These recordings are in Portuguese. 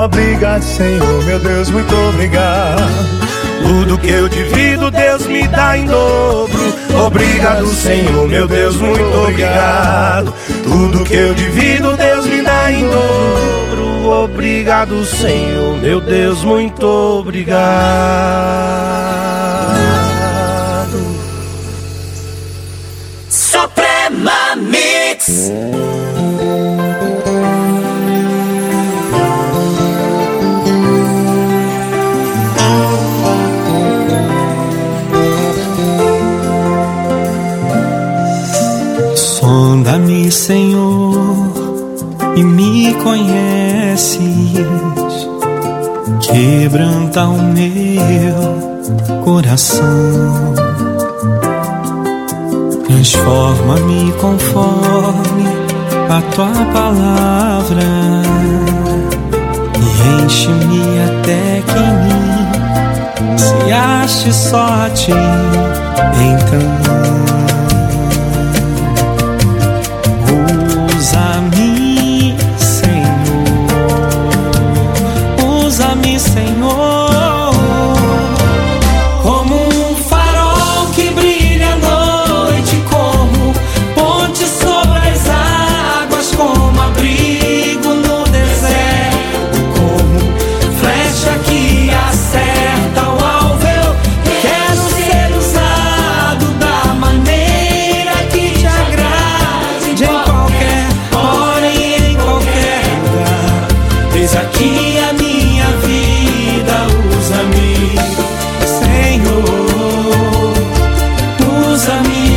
Obrigado, Senhor, meu Deus, muito obrigado. Tudo que eu divido, Deus me dá em dobro. Obrigado, Senhor, meu Deus, muito obrigado. Tudo que eu divido, Deus me dá em dobro. Obrigado, Senhor, meu Deus, muito obrigado. Suprema Mix. Sonda-me, Senhor, e me conheces. Quebranta o meu coração. Transforma-me conforme a tua palavra e enche-me até que em mim se ache só a ti. Então usa-me, Senhor, usa-me, Senhor, como um farol que brilha à noite, como ponte sobre as águas, como abrigo no deserto, como flecha que acerta o alvo. Eu quero ser usado da maneira que te agrade, em qualquer hora e em qualquer lugar. Eis aqui a minha vida, usa-me, Senhor, usa-me.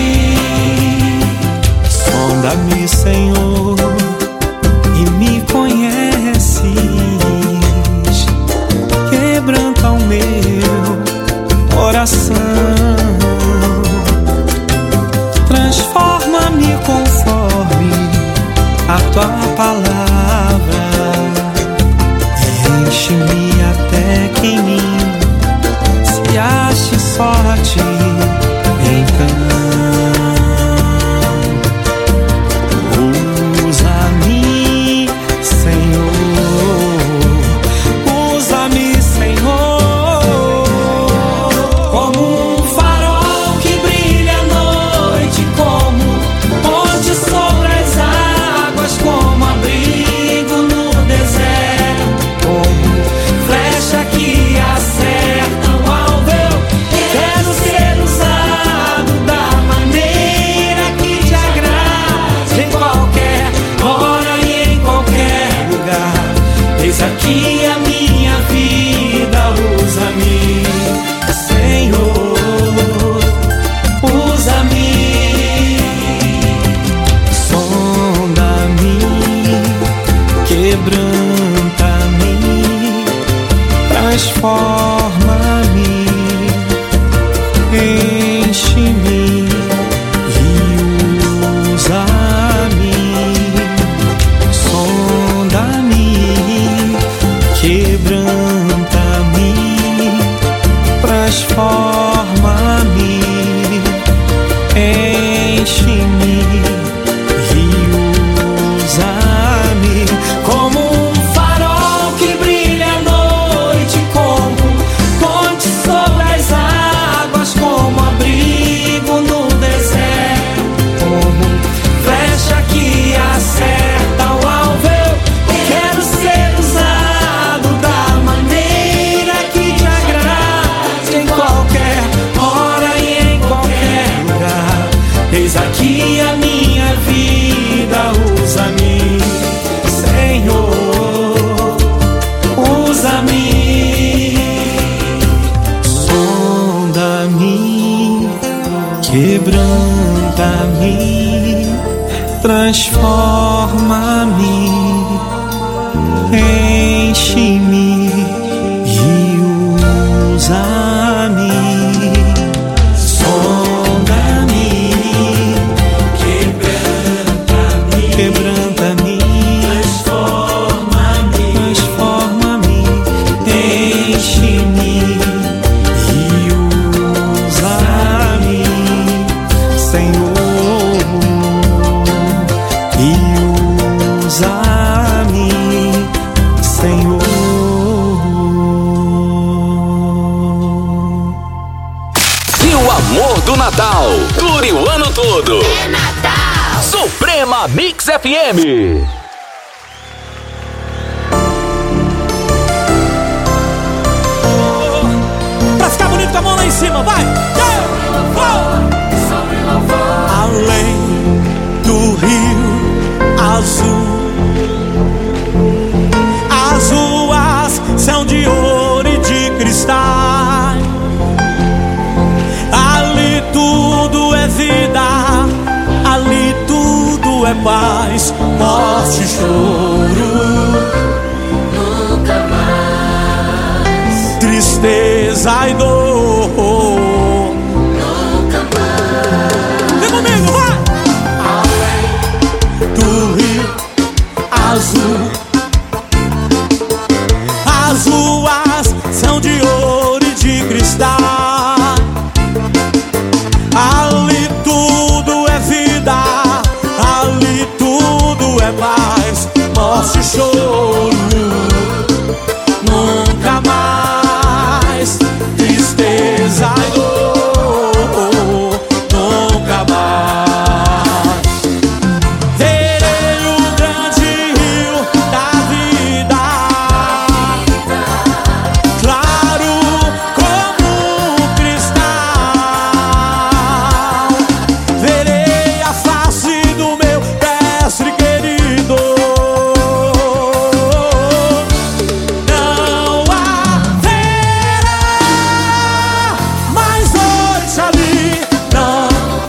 Sonda-me, Senhor, e me conheces. Quebranta o meu coração. Transforma-me conforme a tua palavra e enche-me até que em mim se ache só a ti. Então usa-me, Senhor, usa-me, Senhor, como um farol que brilha à noite, como ponte sobre as águas, como abrigo no deserto, como flecha que acerta o alvo. Eu quero ser usado da maneira que te agrade, em qualquer hora e em qualquer lugar. Eis aqui a minha vida, usa-me, Senhor, usa-me. Sonda-me, quebranta-me, transforma-me, enche-me e usa-me. Sonda-me, quebranta-me, transforma-me, enche-me e usa-me, como um farol que brilha à noite, como ponte sobre as águas, como abrigo no deserto, como flecha que acerta o alvo. Eu quero ser usado da maneira que te agrade, em qualquer hora e em qualquer lugar. Eis aqui a minha vida, usa-me, Senhor, usa-me. Sonda-me, quebranta-me, transforma-me, enche-me e usa-me. Sonda-me, quebranta-me, transforma-me, enche-me e usa-me, Senhor, e usa-me, Senhor. amor do Natal. Dure o ano todo. É Natal. Suprema Mix FM. Pra ficar bonito com a mão lá em cima, vai! Além do rio azul, as ruas são de ouro e de cristal. Ali tudo é vida, ali tudo é paz, morte e choro. Nunca mais. Tristeza e dor. Nunca mais. Vem comigo, vai! Além do rio azul, as ruas são de ouro e de cristal. Ali tudo é vida, ali tudo é paz, morte e choro. Nunca mais. Tristeza e dor. Nunca mais. Verei o grande rio da vida, claro como cristal. Verei a face do meu mestre querido. Não haverá mais noite ali, não.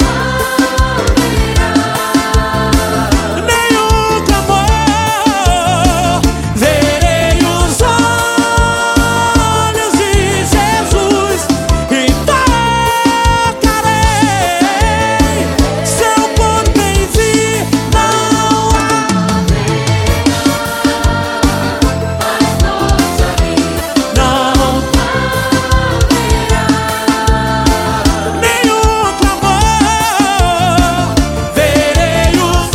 Nenhum clamor. Verei os olhos de Jesus e tocarei seu corpo em si. Não há não nenhum clamor. Verei os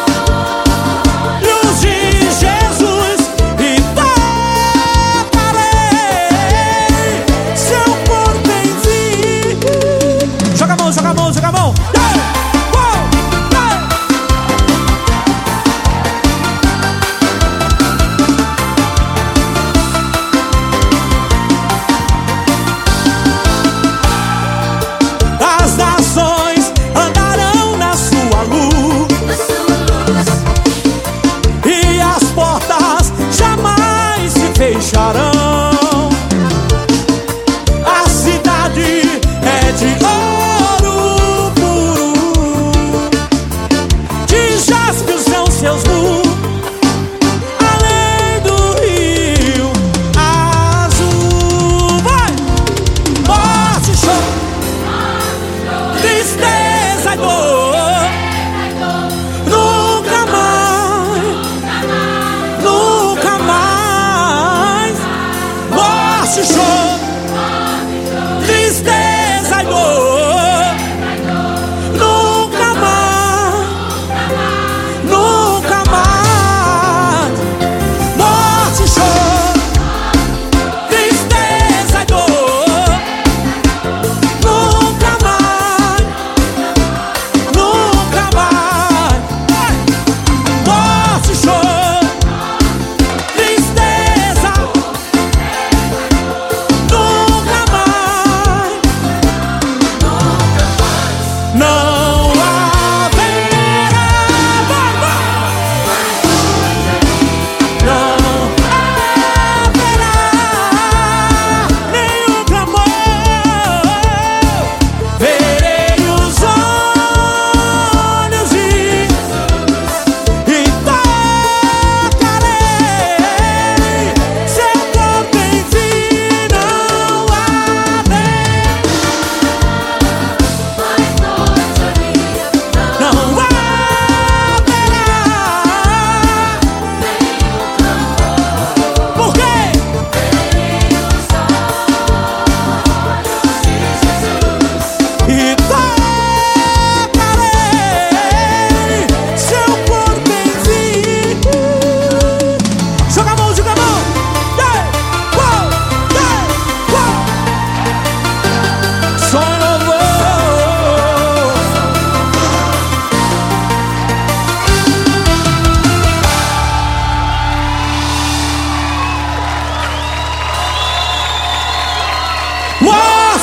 olhos de Jesus e tocarei seu corpo em si. Joga a mão, joga a mão, joga a mão. As nações andarão na sua luz e as portas jamais se fecharão. A cidade é de ouro puro, de jaspe são seus muros. Além do rio azul, vai! Morte, choro, tristeza e dor. Nunca mais, nunca mais. Morte, choro, tristeza e dor. Nunca mais, nunca mais. Morte, choro, tristeza e dor. Nunca mais, nunca mais. Morte, choro, tristeza.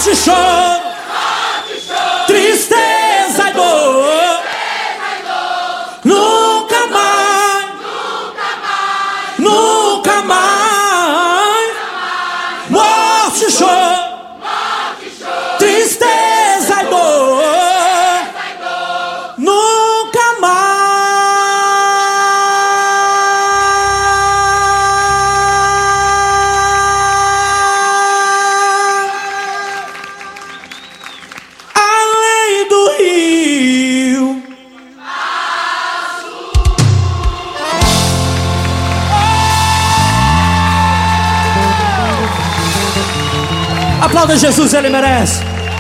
morte e choro, tristeza e dor, nunca mais, nunca mais, morte e choro, tristeza e dor, nunca mais. Além do rio, aplauda Jesus, ele merece.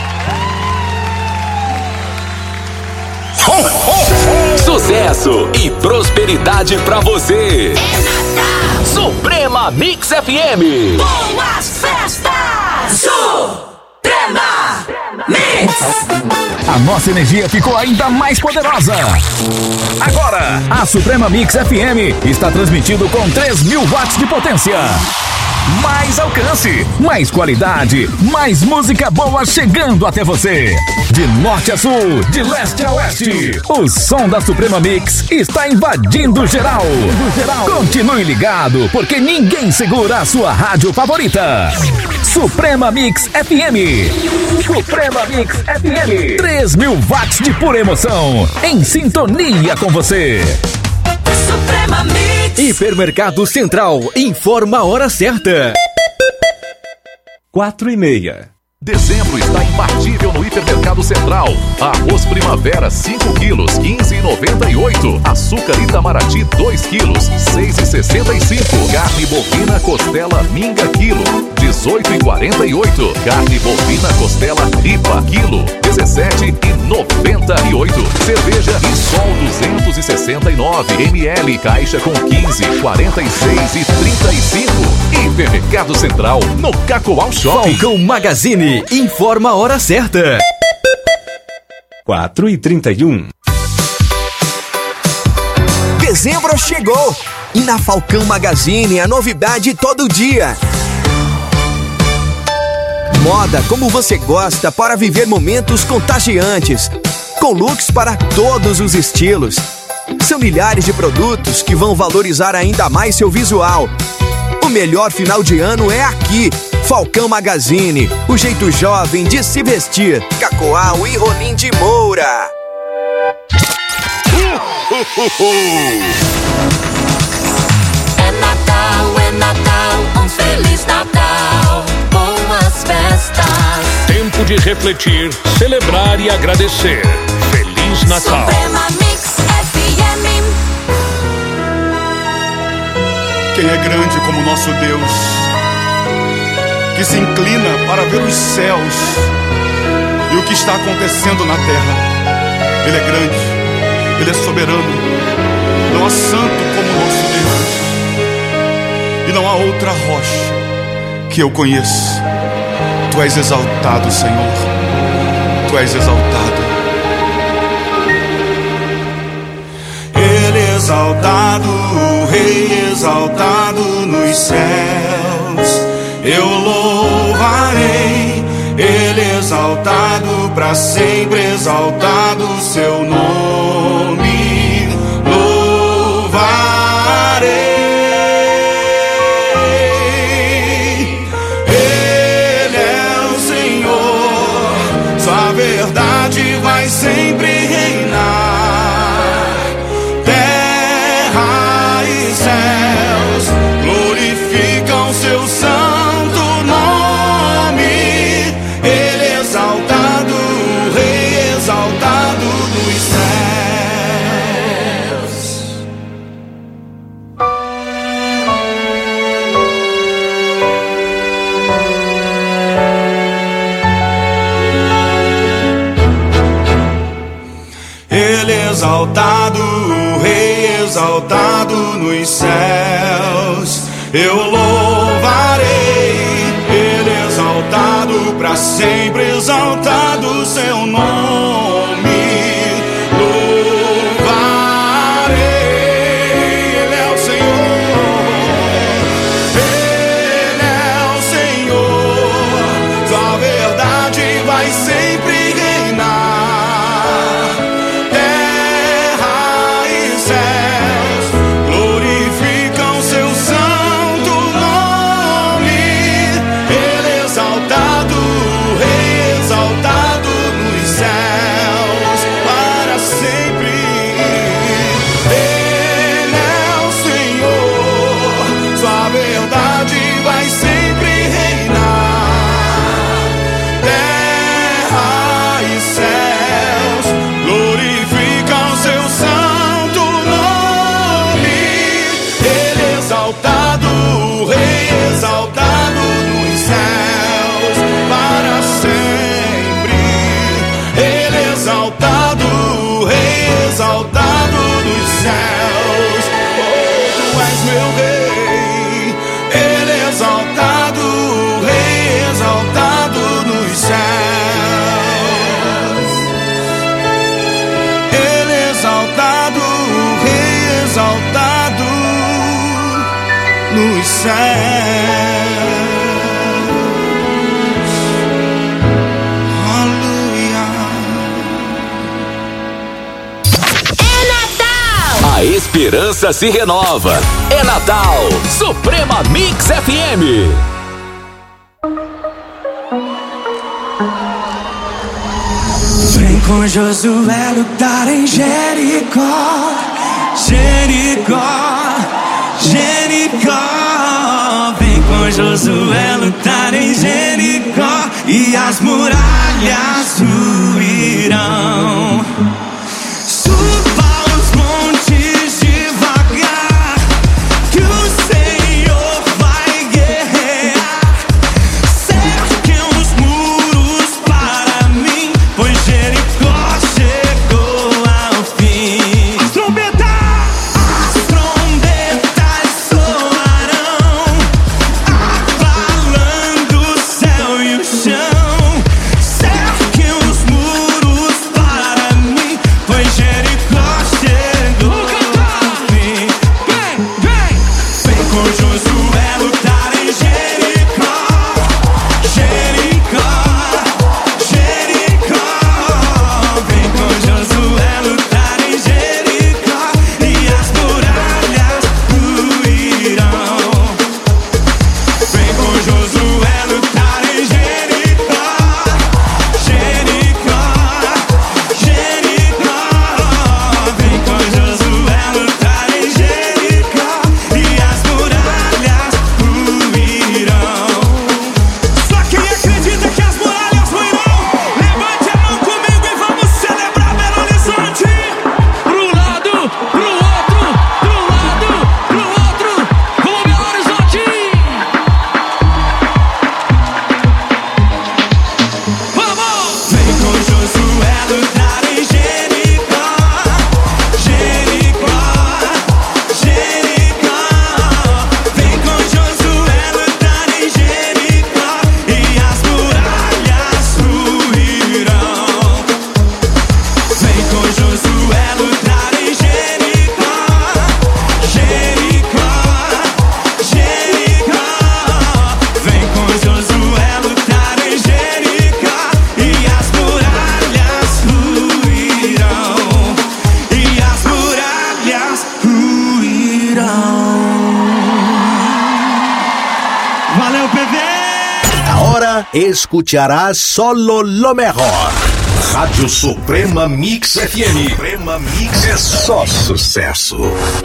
Sucesso e prosperidade pra você. Suprema Mix FM. Boas festas! Suprema Mix! A nossa energia ficou ainda mais poderosa. Agora, a Suprema Mix FM está transmitindo com 3.000 watts de potência. Mais alcance, mais qualidade, mais música boa chegando até você. De norte a sul, de leste a oeste, o som da Suprema Mix está invadindo geral. Continue ligado, porque ninguém segura a sua rádio favorita. Suprema Mix FM. Suprema Mix FM. 3.000 watts de pura emoção, em sintonia com você. Suprema Mix! Hipermercado Central informa a hora certa. 4:30. Dezembro está imbatível no Hipermercado Central. Arroz Primavera 5 quilos, 15,98. Açúcar Itamaraty 2 quilos, 6,65. Carne bovina costela minga quilo, 18,48. Carne bovina costela ripa quilo, 17,98. Cerveja Rissol 269 ml, caixa com 15, 46,35. Hipermercado Central, no Cacoal Shopping. Falcão Magazine informa a hora certa. 4:31. Dezembro chegou e na Falcão Magazine a novidade todo dia. Moda como você gosta para viver momentos contagiantes, com looks para todos os estilos. São milhares de produtos que vão valorizar ainda mais seu visual. O melhor final de ano é aqui. Falcão Magazine, o jeito jovem de se vestir. Cacoal e Rolim de Moura. É Natal, um Feliz Natal, boas festas. Tempo de refletir, celebrar e agradecer. Feliz Natal. Suprema Mix FM. Quem é grande como nosso Deus, que se inclina para ver os céus e o que está acontecendo na terra. Ele é grande, Ele é soberano. Não há santo como nosso Deus, e não há outra rocha que eu conheço. Tu és exaltado, Senhor, Tu és exaltado. Ele é exaltado, o Rei exaltado nos céus. Eu louvarei, Ele é exaltado, para sempre exaltado o seu nome. Louvarei, Ele é o Senhor, sua verdade vai sempre reinar. Terra e céus glorificam seu santo nome. Ele é exaltado, o Rei exaltado dos céus. Ele é exaltado, o Rei exaltado nos céus. Eu louvarei, Ele é exaltado, para sempre exaltado o seu nome. Louvarei, Ele é o Senhor, Ele é o Senhor, sua verdade A esperança se renova. É Natal, Suprema Mix FM. Vem com Josué lutar em Jericó, Jericó, Jericó. Vem com Josué lutar em Jericó e as muralhas ruirão. Escucharás solo lo mejor. Rádio Suprema Mix FM. Suprema Mix é só sucesso.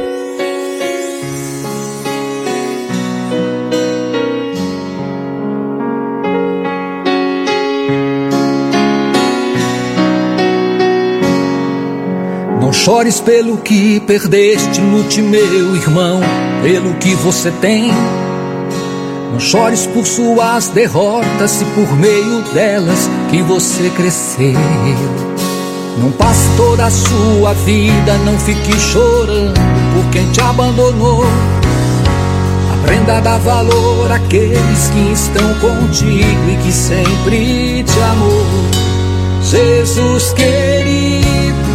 Não chores pelo que perdeste, lute, meu irmão, pelo que você tem. Não chores por suas derrotas e por meio delas que você cresceu. Não passe toda a sua vida, não fique chorando por quem te abandonou. Aprenda a dar valor àqueles que estão contigo e que sempre te amou. Jesus querido,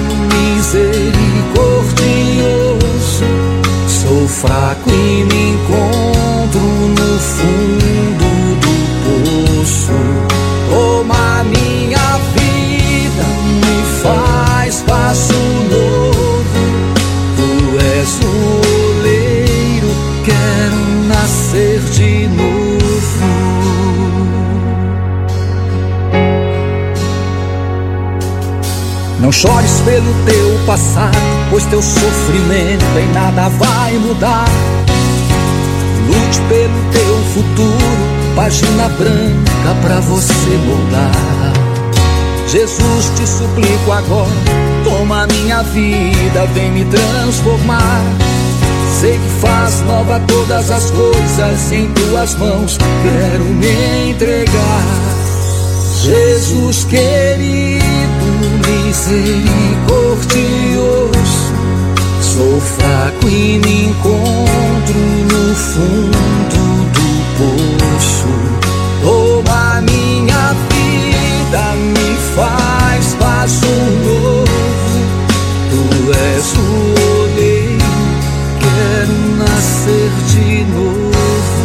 misericordioso, sou fraco e me encontro no fundo do poço. Toma minha vida, me faz passo novo. Tu és o oleiro, quero nascer de novo. Não chores pelo teu passado, pois teu sofrimento em nada vai mudar. Lute pelo teu futuro, página branca pra você moldar. Jesus, te suplico agora, toma minha vida, vem me transformar. Sei que faz nova todas as coisas, em tuas mãos quero me entregar. Jesus querido, misericordioso, sou fraco e me encontro no fundo do poço. Toma minha vida, me faz passo novo. Tu és o oleiro, quero nascer de novo.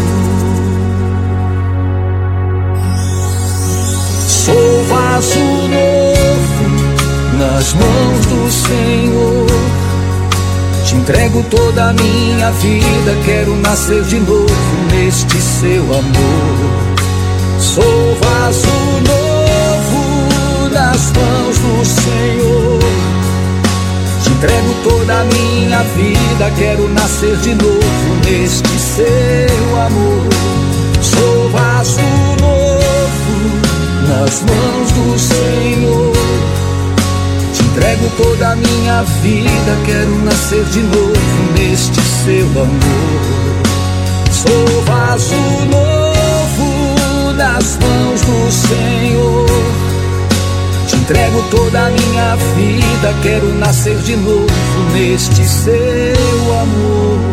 nas mãos do Senhor. Te entrego toda a minha vida, quero nascer de novo neste seu amor. Sou vaso novo nas mãos do Senhor. Te entrego toda a minha vida, quero nascer de novo neste seu amor. Sou vaso novo nas mãos do Senhor. Te entrego toda a minha vida, quero nascer de novo neste seu amor. Sou vaso novo nas mãos do Senhor. Te entrego toda a minha vida, quero nascer de novo neste seu amor.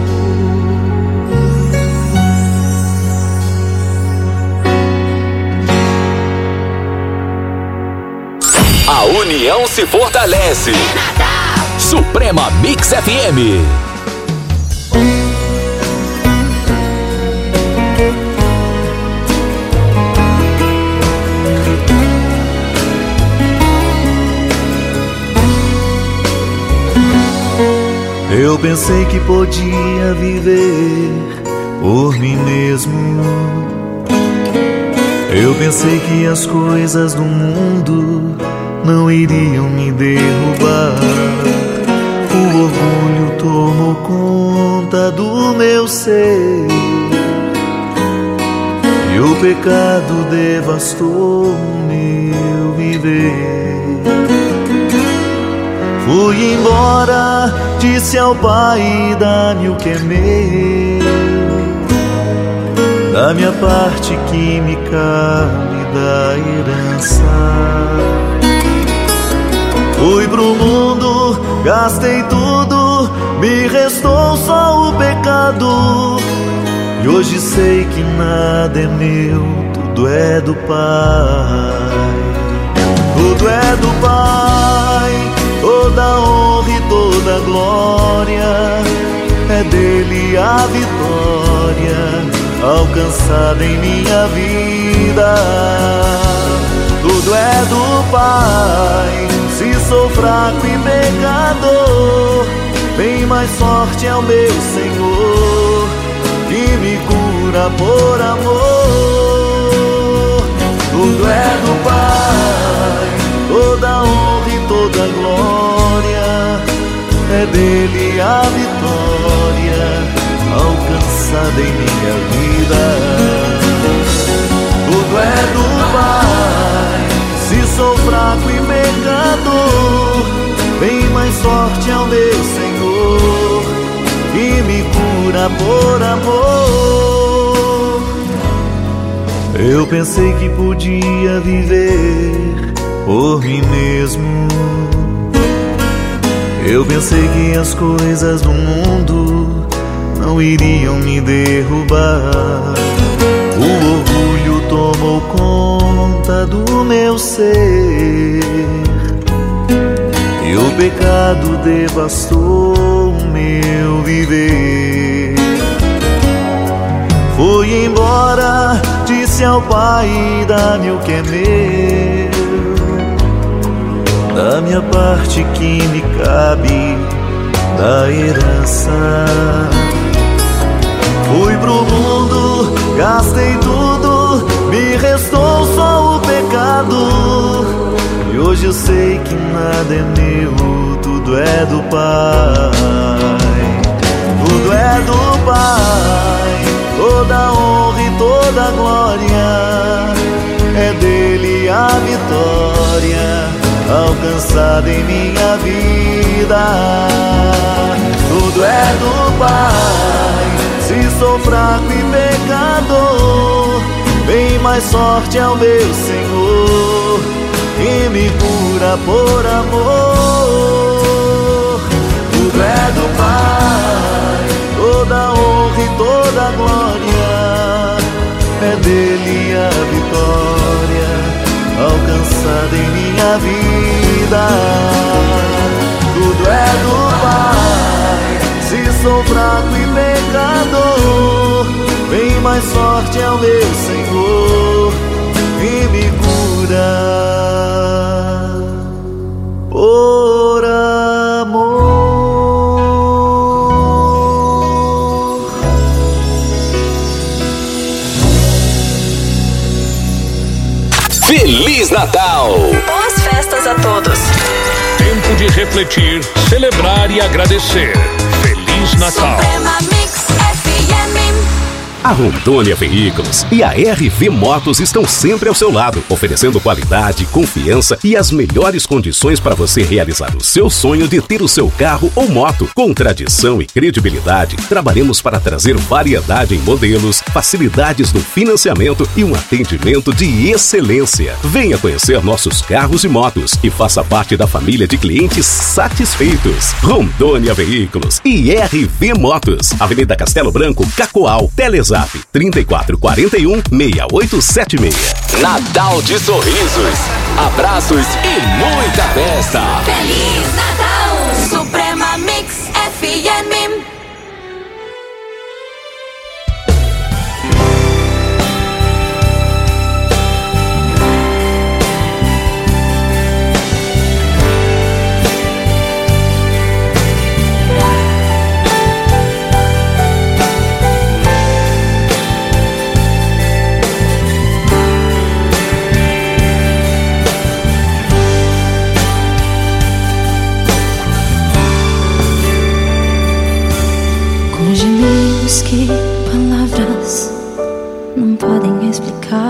A união se fortalece. Suprema Mix FM. Eu pensei que podia viver por mim mesmo. Eu pensei que as coisas do mundo não iriam me derrubar. O orgulho tomou conta do meu ser e o pecado devastou o meu viver. Fui embora, disse ao Pai, dá-me o que é meu, da minha parte que me cabe da herança. Fui pro mundo, gastei tudo, me restou só o pecado. E hoje sei que nada é meu, tudo é do Pai. Tudo é do Pai, toda honra e toda glória. É dele a vitória alcançada em minha vida. Tudo é do Pai. Se sou fraco e pecador, bem mais forte é o meu Senhor, que me cura por amor. Tudo é do Pai, toda honra e toda glória. É dele a vitória alcançada em minha vida. Tudo é do Pai. Se sou fraco e pecador, bem mais forte é o meu Senhor, que me cura por amor. Eu pensei que podia viver por mim mesmo. Eu pensei que as coisas do mundo não iriam me derrubar. O orgulho tomou conta do meu ser e o pecado devastou o meu viver. Fui embora, disse ao Pai, dá-me o que é meu, da minha parte que me cabe da herança. Fui pro mundo, gastei tudo, me restou só o pecado. E hoje eu sei que nada é meu, tudo é do Pai. Tudo é do Pai, toda honra e toda glória. É dele a vitória alcançada em minha vida. Tudo é do Pai. Se sou fraco e pecador, bem mais forte é o meu Senhor, que me cura por amor. Tudo é do Pai, toda honra e toda glória. É dele a vitória alcançada em minha vida. Tudo é do Pai. Se sou fraco e pecador, bem mais forte é o meu Senhor, que me cura. Oh, Feliz Natal! Boas festas a todos. Tempo de refletir, celebrar e agradecer. Feliz Natal! Suprema Mix FM. A Rondônia Veículos e a RV Motos estão sempre ao seu lado, oferecendo qualidade, confiança e as melhores condições para você realizar o seu sonho de ter o seu carro ou moto. Com tradição e credibilidade, trabalhamos para trazer variedade em modelos, facilidades no financiamento e um atendimento de excelência. Venha conhecer nossos carros e motos e faça parte da família de clientes satisfeitos. Rondônia Veículos e RV Motos, Avenida Castelo Branco, Cacoal, Telezap 3441-6876. Natal de sorrisos, abraços e muita festa. Feliz Natal, Suprema Mix FM. Gemidos que palavras não podem explicar.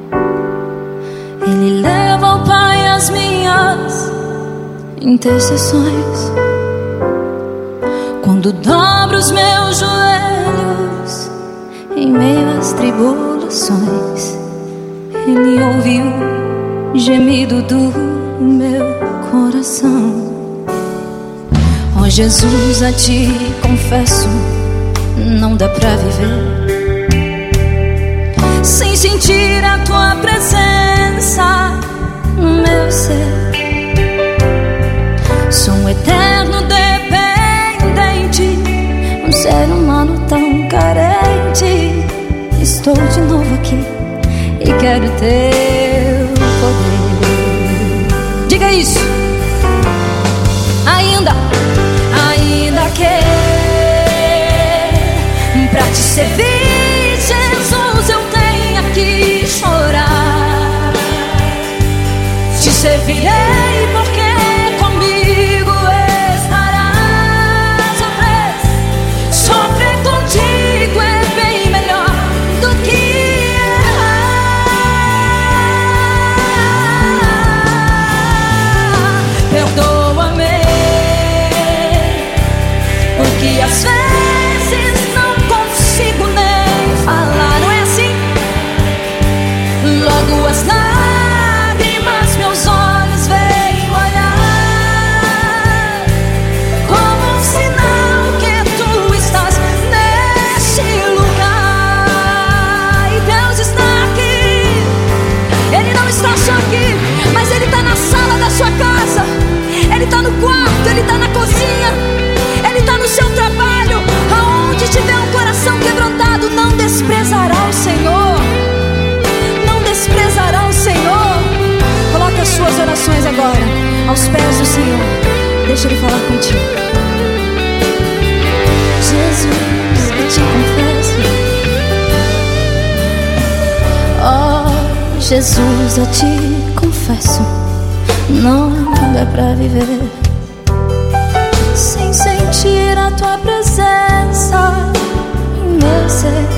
Ele leva ao Pai as minhas intercessões. Quando dobro os meus joelhos em meio às tribulações, Ele ouviu o gemido do meu coração. Ó Jesus, a Ti confesso, não dá pra viver sem sentir a Tua presença no meu ser. Sou um eterno dependente, um ser humano tão carente. Estou de novo aqui e quero Teu poder. Diga isso. Ainda que pra te servir, Jesus, eu tenha que chorar. Te servirei porque comigo estarás. Sofrer contigo é bem melhor do que errar. Perdoa-me, porque às vezes não consigo nem falar, não é assim? Logo as lágrimas meus olhos vêm olhar, como um sinal que Tu estás neste lugar. E Deus está aqui. Ele não está só aqui, mas Ele está na sala da sua casa. Ele está no quarto, Ele está na cozinha, Ele está no seu trabalho. Aonde tiver um coração quebrantado, não desprezará o Senhor. Não desprezará o Senhor. Coloque as suas orações agora aos pés do Senhor. Deixa Ele falar contigo. Jesus, eu te confesso. Oh, Jesus, eu te confesso. Não dá pra viver sem sentir a Tua presença em meu ser.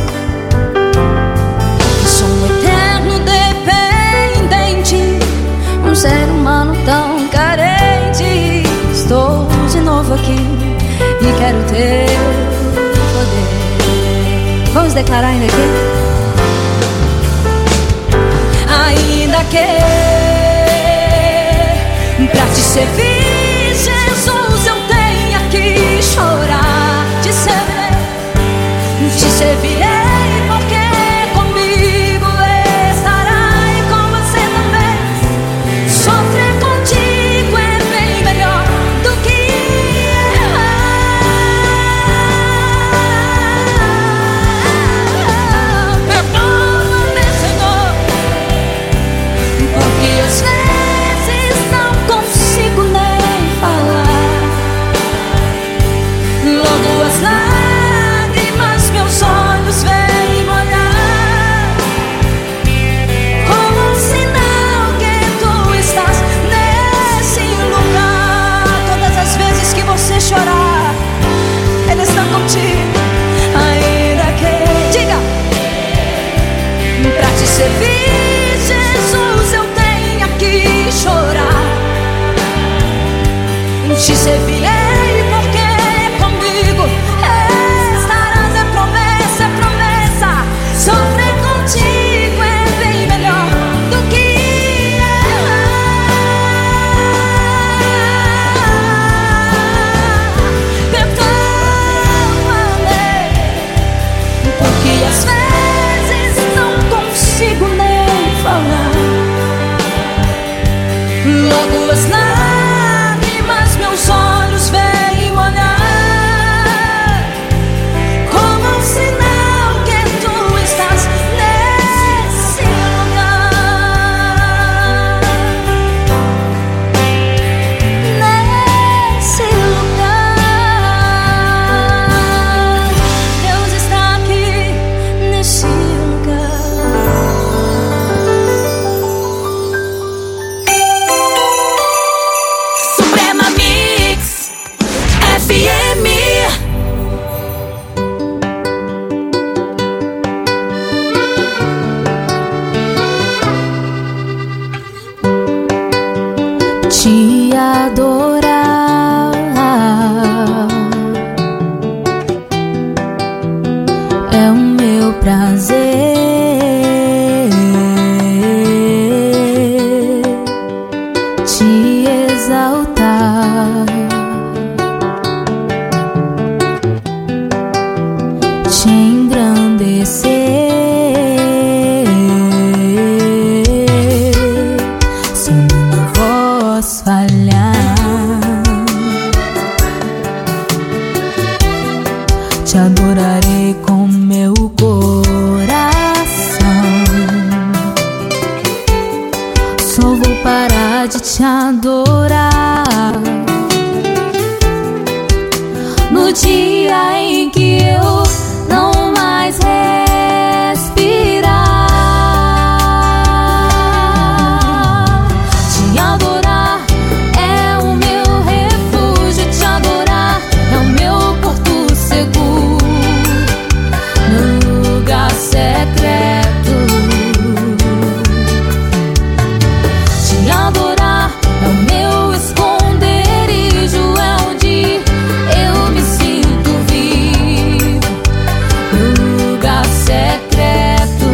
Sou um eterno dependente, um ser humano tão carente. Estou de novo aqui e quero Teu poder. Vamos declarar ainda aqui? Ainda que pra te servir, Jesus, eu tenha que chorar. Te servirei porque comigo estará e com você também. Sofrer contigo é bem melhor do que errar. Perdoa-me, Senhor, porque às vezes não consigo nem servir Jesus eu tenha que chorar. Te servirei porque comigo estarás, é promessa, é promessa. Sofrer contigo é bem melhor do que porque às vezes não consigo nem falar. Logo as lágrimas meus olhos vêm olhar, como um sinal que tu estás nesse lugar. Nesse lugar, Deus está aqui nesse lugar. Suprema Mix FM. Te adorar é o meu prazer. Te exaltar, te engrandecer. Se minha voz falhar, te adorarei com meu coração. Só vou parar de te adorar no dia em que eu não mais respirar. Te adorar é o meu refúgio, te adorar é o meu porto seguro, meu lugar secreto. Te adorar é o meu esconderijo, é onde eu me sinto vivo, meu lugar secreto.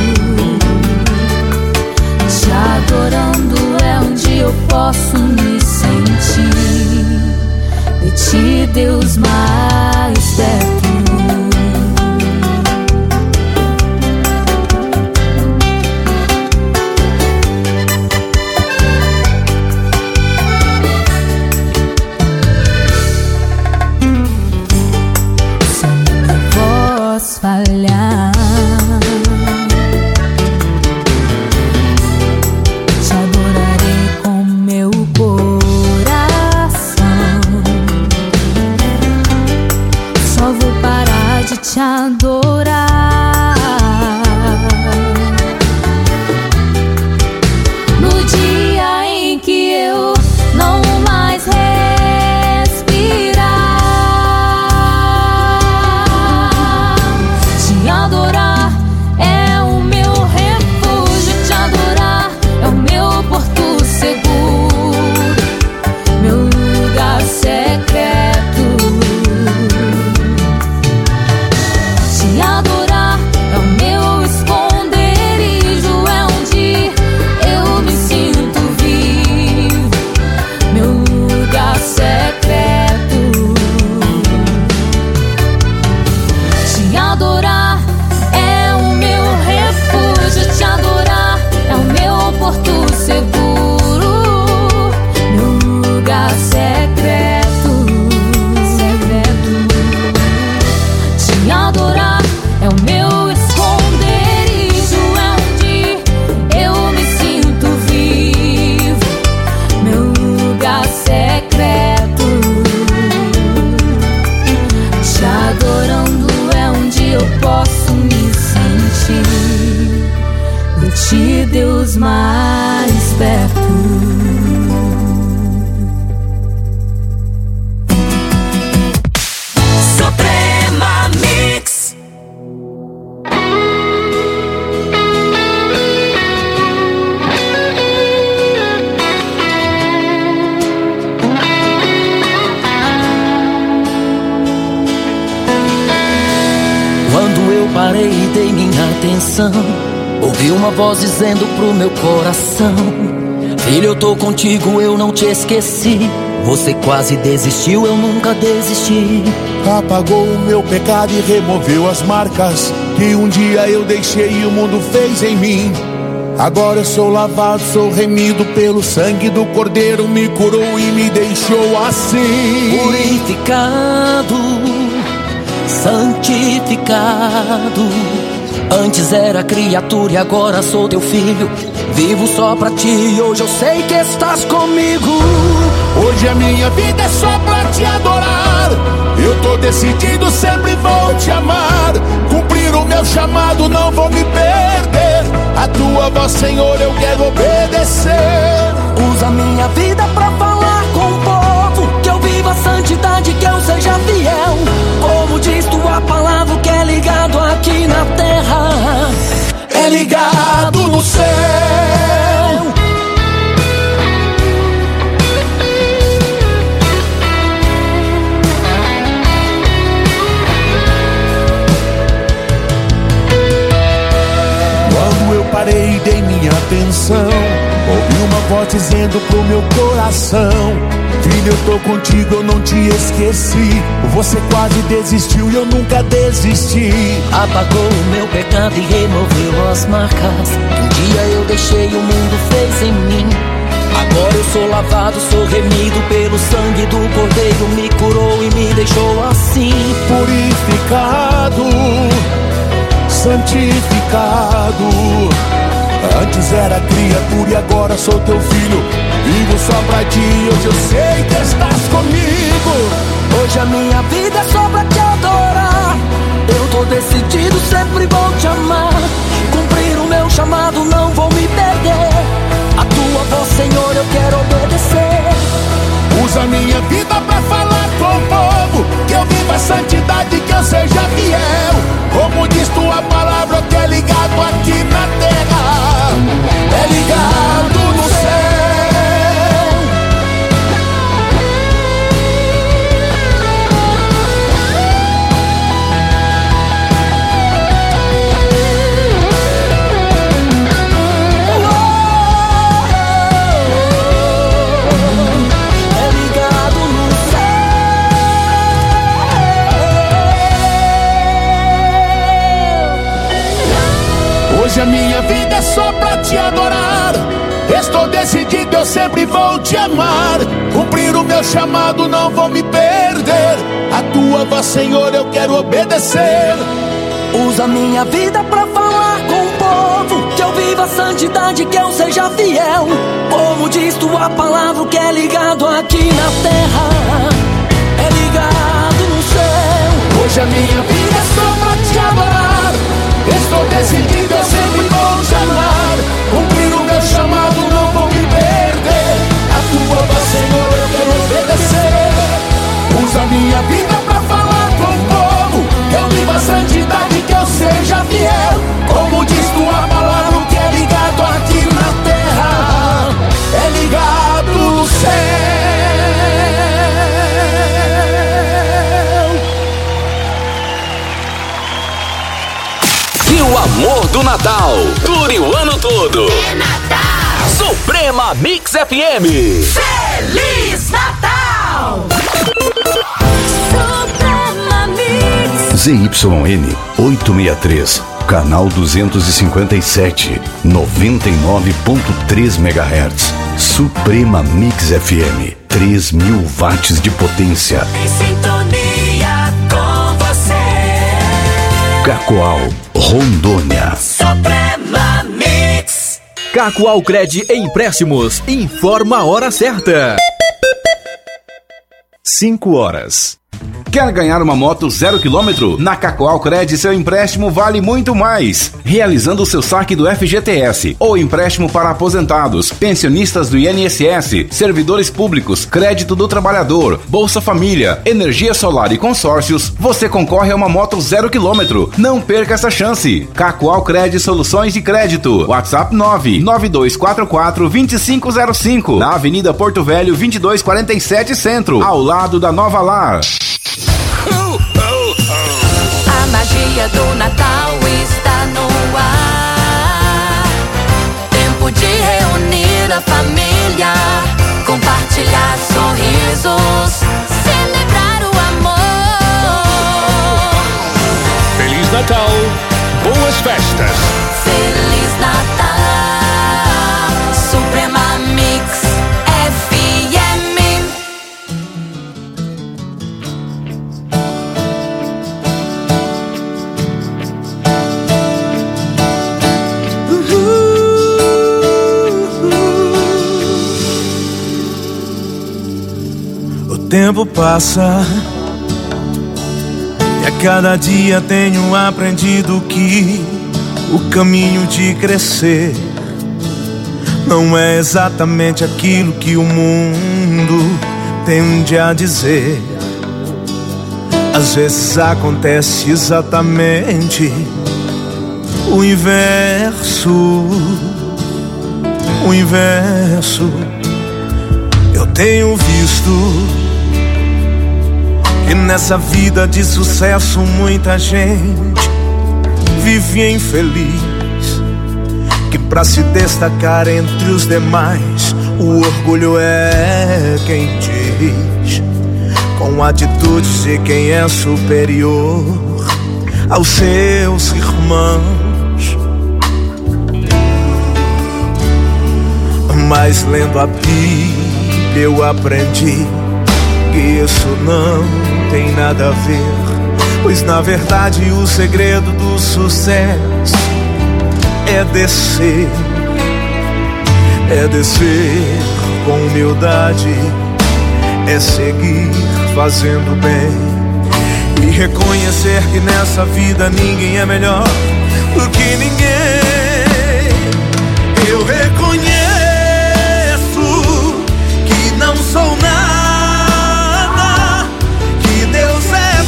Te adorando é onde eu posso me sentir de ti, Deus, mais perto. Se minha voz falhar, te adorarei com meu coração. Só vou parar de te adorar no dia em que eu não mais respirar. Te adorar é o meu refúgio, te adorar é o meu porto seguro, meu lugar secreto. Te adorar é o meu esconderijo, é onde eu me sinto vivo, meu lugar secreto. Te adorar é o meu refúgio, te adorar é o meu porto seguro, meu lugar secreto, secreto. Te adorar é o meu esconderijo, é onde eu me sinto vivo, meu lugar secreto. Te adorando é onde eu posso me sentir de ti, Deus, mais perto. Suprema Mix. atenção. Ouvi uma voz dizendo pro meu coração: filho, eu tô contigo, eu não te esqueci. Você quase desistiu, eu nunca desisti. Apagou o meu pecado e removeu as marcas que um dia eu deixei e o mundo fez em mim. Agora eu sou lavado, sou remido pelo sangue do Cordeiro. Me curou e me deixou assim, purificado, santificado. Antes era criatura e agora sou teu filho. Vivo só pra ti, hoje eu sei que estás comigo. Hoje a minha vida é só pra te adorar. Eu tô decidido, sempre vou te amar. Cumprir o meu chamado, não vou me perder. A tua voz, Senhor, eu quero obedecer. Usa minha vida pra falar com o povo, que eu viva a santidade, que eu seja fiel. Como diz tua palavra, que é ligado aqui na terra é ligado no céu. Quando eu parei e dei minha atenção, ouvi uma voz dizendo pro meu coração: filho, eu tô contigo, eu não te esqueci. Você quase desistiu e eu nunca desisti. Apagou o meu pecado e removeu as marcas que um dia eu deixei e o mundo fez em mim. Agora eu sou lavado, sou remido pelo sangue do Cordeiro. Me curou e me deixou assim, purificado, santificado. Antes era criatura e agora sou teu filho. Vivo só pra ti, hoje eu sei que estás comigo. Hoje a minha vida é só pra te adorar. Eu tô decidido, sempre vou te amar. Cumprir o meu chamado, não vou me perder. A tua voz, Senhor, eu quero obedecer. Usa minha vida pra falar com o povo, que eu viva a santidade, que eu seja fiel. Como diz tua palavra, que é ligado aqui na terra é ligado no céu. Hoje a minha vida é só pra te adorar. Estou decidido, eu sempre vou te amar. Cumprir o meu chamado, não vou me perder. A tua voz, Senhor, eu quero obedecer. Usa minha vida pra falar com o povo, que eu viva a santidade, que eu seja fiel. Como diz tua palavra, que é ligado aqui na terra é ligado no céu. Hoje a minha vida é só pra te adorar. Estou decidido, eu sempre vou te amar. Cumprir o meu chamado, não vou me perder. A tua voz, Senhor, eu quero obedecer. Usa minha vida pra falar com o povo, que eu viva a santidade, que eu seja fiel. Como diz tua palavra, que é ligado aqui na terra é ligado no céu. Que o amor do Natal dure o ano todo. É Natal. Suprema Mix FM. Feliz Natal. Suprema Mix. ZYN 863, canal 257, 99.3 MHz. Suprema Mix FM, 3.000 watts de potência. Em sintonia com você. Cacoal, Rondônia. Suprema Mix. Cacoal Cred Empréstimos informa a hora certa. 5h. Quer ganhar uma moto 0 km? Na Cacoal Cred, seu empréstimo vale muito mais. Realizando o seu saque do FGTS ou empréstimo para aposentados, pensionistas do INSS, servidores públicos, crédito do trabalhador, Bolsa Família, energia solar e consórcios, você concorre a uma moto 0 km. Não perca essa chance. Cacoal Cred Soluções de Crédito. WhatsApp 99244-2505. Na Avenida Porto Velho, 2247 Centro, ao lado da Nova Lar. A magia do Natal está no ar. Tempo de reunir a família, compartilhar sorrisos, celebrar o amor. Feliz Natal, boas festas. Feliz Natal, Suprema Mix FM. O tempo passa e a cada dia tenho aprendido que o caminho de crescer não é exatamente aquilo que o mundo tende a dizer. Às vezes acontece exatamente o inverso. O inverso. Eu tenho visto que nessa vida de sucesso muita gente vive infeliz, que pra se destacar entre os demais o orgulho é quem diz, com atitudes de quem é superior aos seus irmãos. Mas lendo a Bíblia eu aprendi que isso não tem nada a ver, pois na verdade o segredo do sucesso é descer com humildade, é seguir fazendo bem e reconhecer que nessa vida ninguém é melhor do que ninguém. Eu reconheço que não sou nada, que Deus é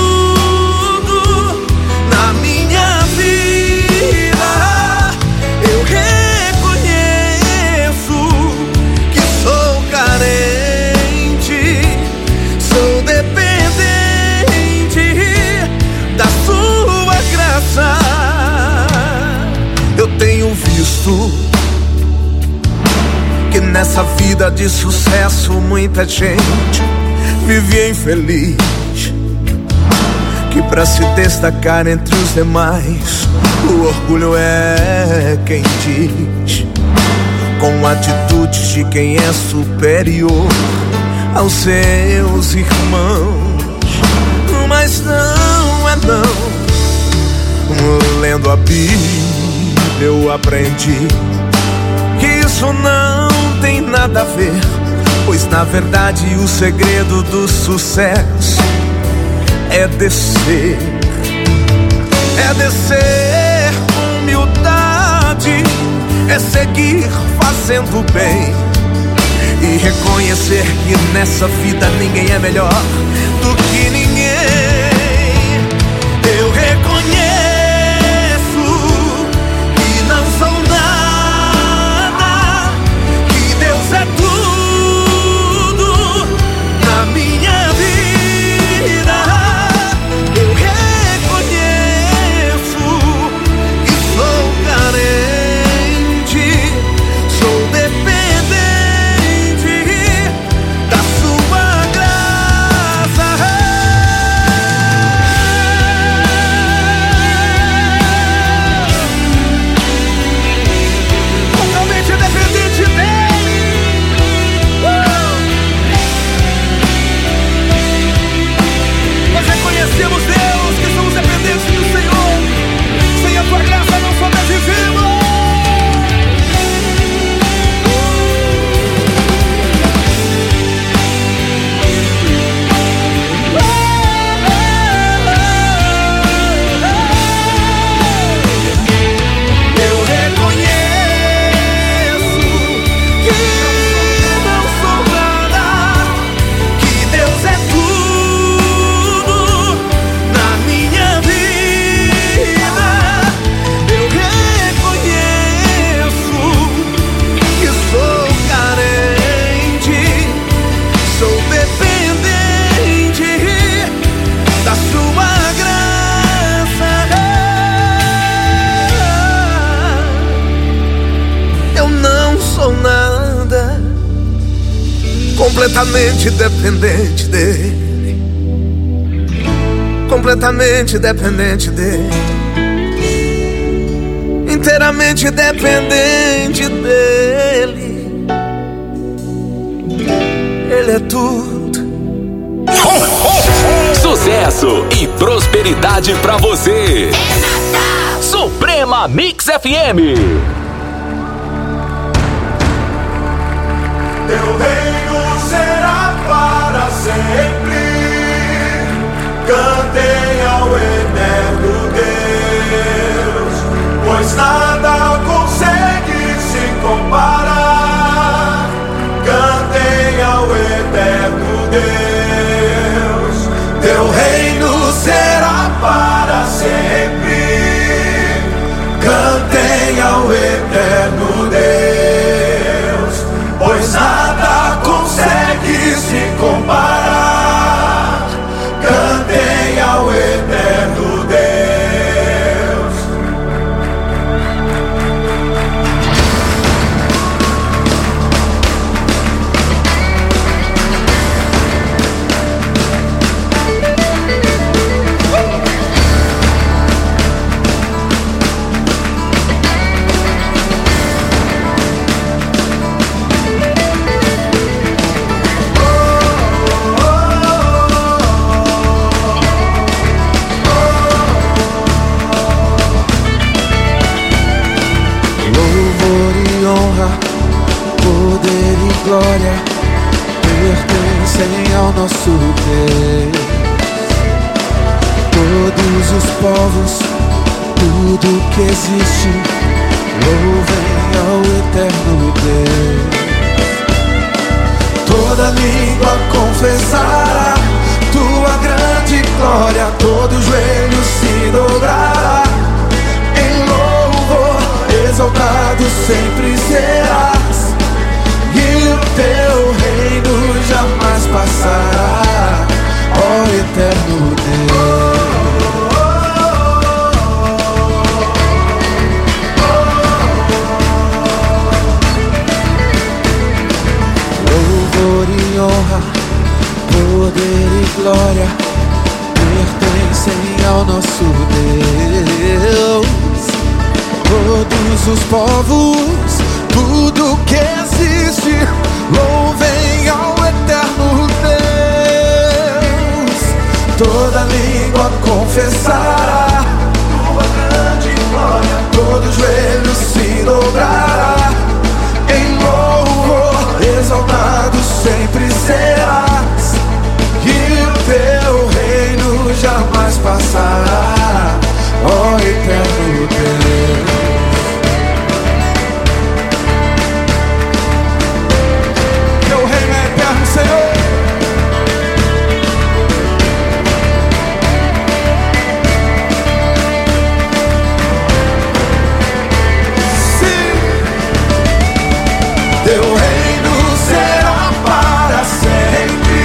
tudo na minha vida. Eu reconheço que sou carente, sou dependente da sua graça. Eu tenho visto que nessa vida de sucesso muita gente vive infeliz, que pra se destacar entre os demais o orgulho é quem diz, com atitudes de quem é superior aos seus irmãos. Mas não é não. Lendo a Bíblia eu aprendi que isso não tem nada a ver, pois na verdade o segredo do sucesso é descer com humildade, é seguir fazendo bem e reconhecer que nessa vida ninguém é melhor do que ninguém. Eu reconheço que não sou nada, que Deus é tudo na minha vida. Eu reconheço que sou carente, sou dependente da sua graça. completamente dependente dele, completamente dependente dele, inteiramente dependente dele. Ele é tudo. Sucesso e prosperidade pra você. É Natal. Suprema Mix FM. Teu reino será para sempre. Cantem ao eterno Deus, pois nada consegue se comparar. Cantem ao eterno Deus. Teu reino será para sempre. Cantem ao eterno Deus, pois nada consegue se comparar. Cantem ao eterno Deus. Poder e glória pertencem ao nosso Deus. Todos os povos, tudo que existe, louvem ao eterno Deus. Toda língua confessará tua grande glória, todo joelho se dobrará. Em louvor exaltado sempre serás, e o teu reino jamais passará, ó eterno Deus. Louvor e honra, poder e glória pertencem ao nosso Deus. Todos os povos, tudo que existe, louvem ao eterno Deus. Toda língua confessará tua grande glória, todo joelho se dobrará. Em louvor exaltado sempre serás, e o teu reino jamais passará, ó eterno Deus. Senhor, sim, teu reino será para sempre.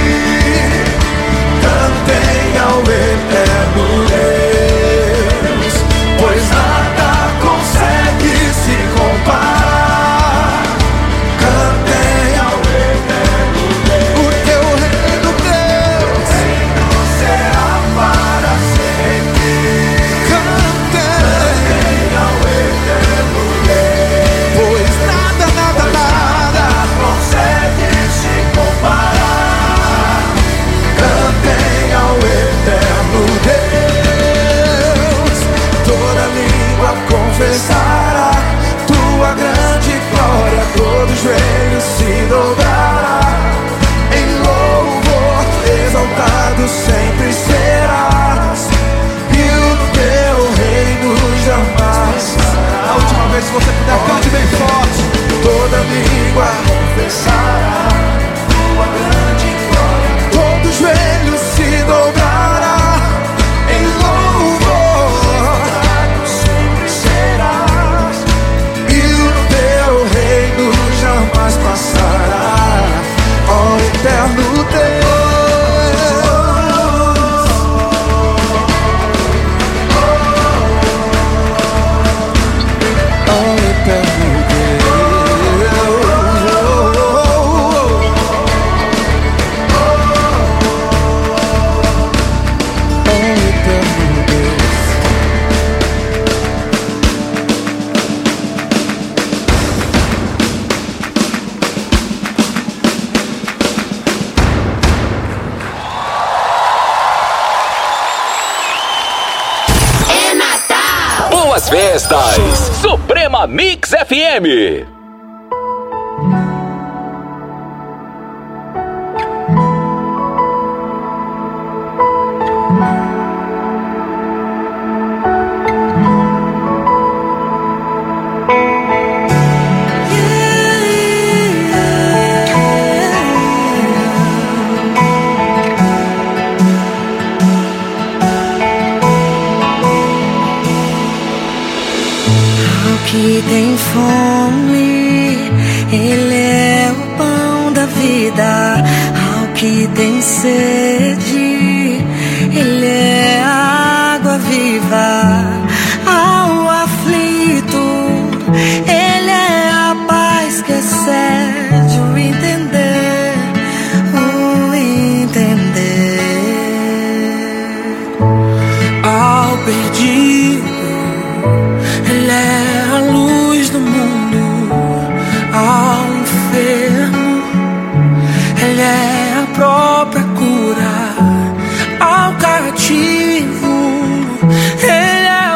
Cantem ao eterno Deus, pois nada consegue se comparar. Cantem ao eterno Deus. Confessará tua grande glória, todo joelho se dobrará. Em louvor exaltado sempre serás, e o teu reino jamais. A última vez, se você puder, cante bem forte. Toda língua confessará tua grande glória, todo joelho se dobrará. Em louvor sempre serás, e o teu reino jamais passará, ó eterno Deus. Ó eterno Deus. suas festas. Suprema Mix FM. Que tem fome, Ele é o pão da vida. Ao que tem sede, Ele é a água viva. Ao aflito, Ele é a paz que excede o entender, o entender. Ao perdido, Ele é a luz do mundo. Ao enfermo, Ele é a própria cura. Ao cativo, Ele é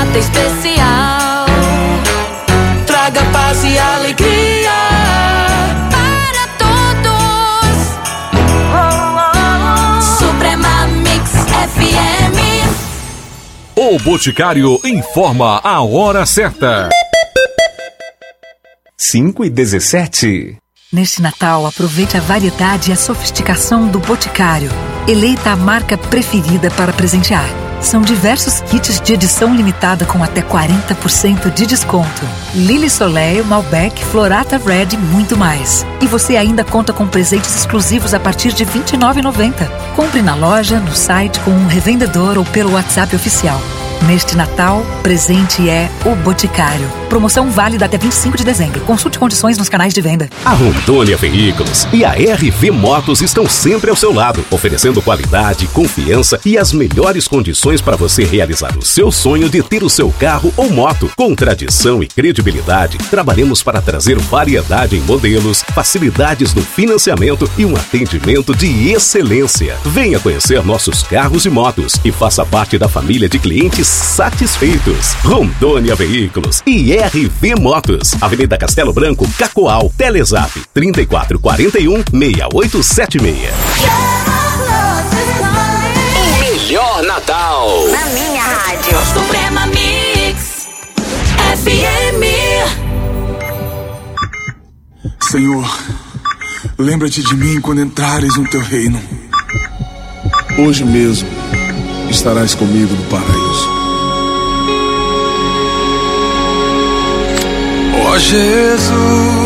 data especial. Traga paz e alegria para todos. Suprema Mix FM. O Boticário informa a hora certa. 5h17. Neste Natal, aproveite a variedade e a sofisticação do Boticário. Eleita a marca preferida para presentear. São diversos kits de edição limitada com até 40% de desconto. Lily Soleil, Malbec, Florata Red e muito mais. E você ainda conta com presentes exclusivos a partir de R$ 29,90. Compre na loja, no site, com um revendedor ou pelo WhatsApp oficial. Neste Natal, presente é o Boticário. Promoção válida até 25 de dezembro. Consulte condições nos canais de venda. A Rondônia Veículos e a RV Motos estão sempre ao seu lado, oferecendo qualidade, confiança e as melhores condições para você realizar o seu sonho de ter o seu carro ou moto. Com tradição e credibilidade, trabalhamos para trazer variedade em modelos, facilidades no financiamento e um atendimento de excelência. Venha conhecer nossos carros e motos e faça parte da família de clientes satisfeitos. Rondônia Veículos e RV Motos, Avenida Castelo Branco, Cacoal, Telezap 3441-6876. O melhor Natal na minha rádio. Suprema Mix FM. Senhor, lembra-te de mim quando entrares no teu reino. Hoje mesmo estarás comigo no paraíso. Ó Jesus,